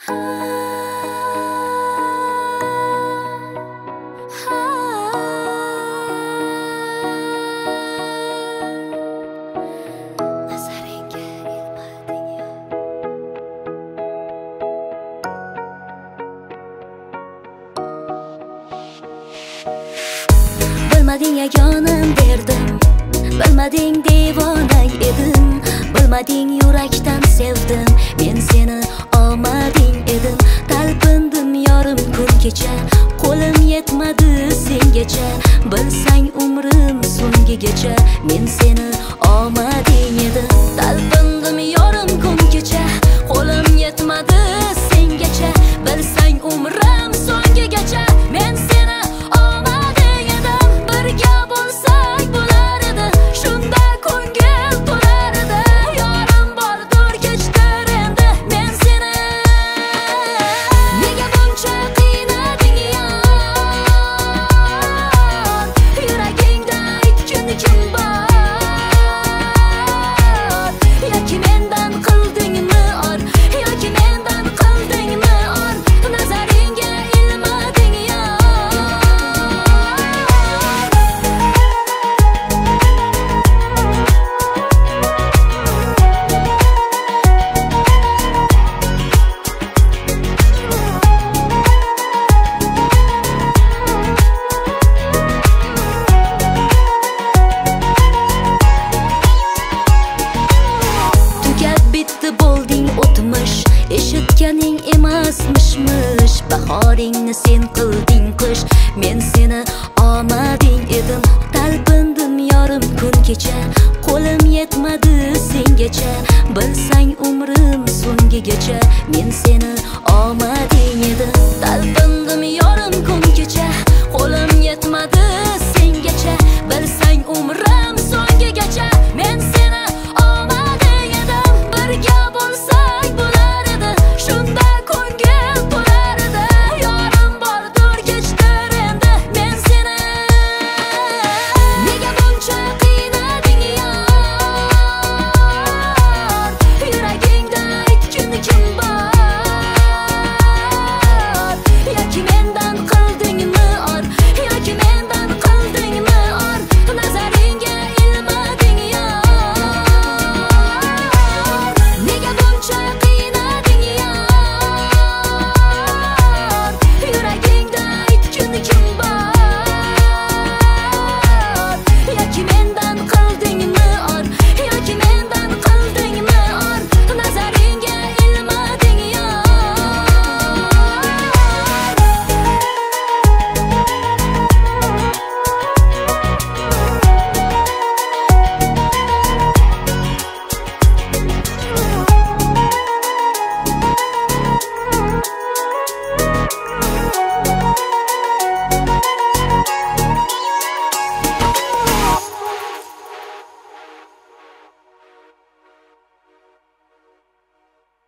Bilmading yagonim derdim, bilmading devona edim, bilmading yurakdan sevdim, men seni olmading edim. Talpindim yorim kun kecha, qo'lim yetmadi sengacha, bilsang umrim so'ngigacha, men seni olmading edim. Talpindim yorim kun kecha, qo'lim yetmadi sengacha, bilsang umrim so'ngigacha, men seni olmading edim. Birga bo'lsak bo'lar edi, shunda ko'ngil to'lar edi. Yorim bordir kechdir endi, men seni nega buncha qiynading yon? Yuragingda aytgin kim bor? Yoki mendan qildingmi or, yoki mendan qildingmi or, nazaringga ilmading yon. Tugab bitdi bo'lding o'tmish, eshitganing emasmishmish. Bahoringni sen qilding qish, men seni olmading edim. Talpindim yorim kun kecha, qo'lim yetmadi sengacha, bilsang umrim so'ngigacha, men seni olmading edim. Talpindim yorim kun kecha, qo'lim yetmadi